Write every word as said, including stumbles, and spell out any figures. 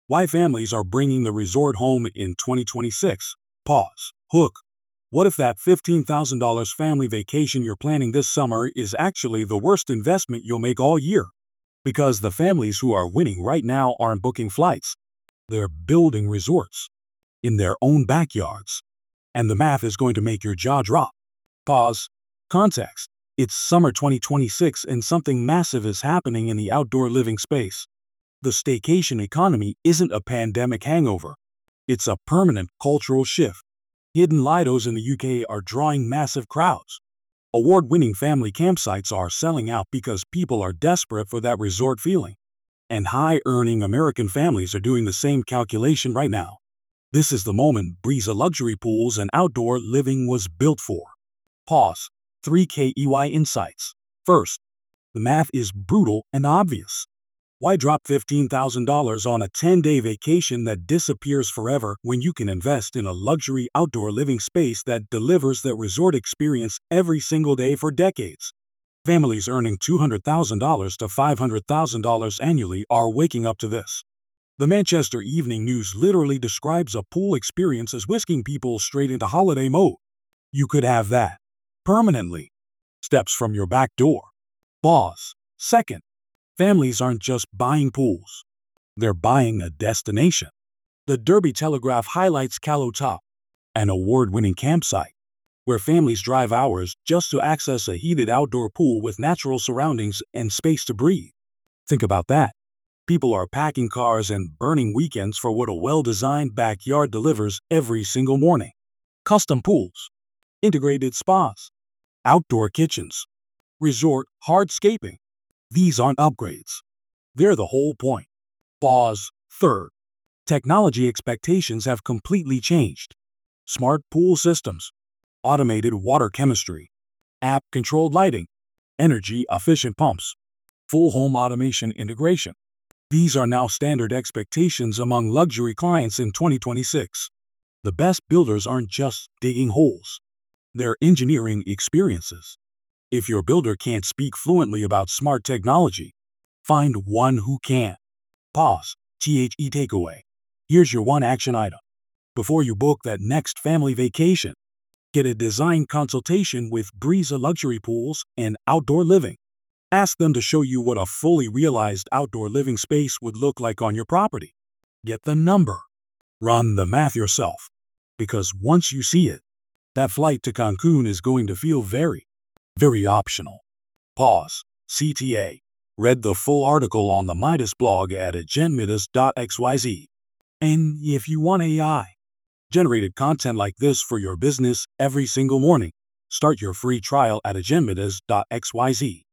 Why families are bringing the resort home in twenty twenty-six. Pause. Hook. What if that fifteen thousand dollars family vacation you're planning this summer is actually the worst investment you'll make all year? Because the families who are winning right now aren't booking flights. They're building resorts in their own backyards. And the math is going to make your jaw drop. Pause. Context. It's summer twenty twenty-six and something massive is happening in the outdoor living space. The staycation economy isn't a pandemic hangover. It's a permanent cultural shift. Hidden Lidos in the U K are drawing massive crowds. Award-winning family campsites are selling out because people are desperate for that resort feeling. And high-earning American families are doing the same calculation right now. This is the moment Breeza Luxury Pools and Outdoor Living was built for. Pause. three K E Y Insights. First, the math is brutal and obvious. Why drop fifteen thousand dollars on a ten-day vacation that disappears forever when you can invest in a luxury outdoor living space that delivers that resort experience every single day for decades? Families earning two hundred thousand dollars to five hundred thousand dollars annually are waking up to this. The Manchester Evening News literally describes a pool experience as whisking people straight into holiday mode. You could have that permanently. Steps from your back door. Pause. Second, families aren't just buying pools. They're buying a destination. The Derby Telegraph highlights Callow Top, an award-winning campsite, where families drive hours just to access a heated outdoor pool with natural surroundings and space to breathe. Think about that. People are packing cars and burning weekends for what a well-designed backyard delivers every single morning. Custom pools, integrated spas, outdoor kitchens, resort hardscaping. These aren't upgrades. They're the whole point. Pause. Third, technology expectations have completely changed. Smart pool systems, automated water chemistry, app-controlled lighting, energy-efficient pumps, full home automation integration. These are now standard expectations among luxury clients in twenty twenty-six. The best builders aren't just digging holes. They're engineering experiences. If your builder can't speak fluently about smart technology, find one who can. Pause. The takeaway. Here's your one action item. Before you book that next family vacation, get a design consultation with Breeza Luxury Pools and Outdoor Living. Ask them to show you what a fully realized outdoor living space would look like on your property. Get the number. Run the math yourself. Because once you see it, that flight to Cancun is going to feel very, very optional. Pause. C T A. Read the full article on the Midas blog at agenmidas dot x y z. And if you want A I-generated content like this for your business every single morning, start your free trial at agenmidas dot x y z.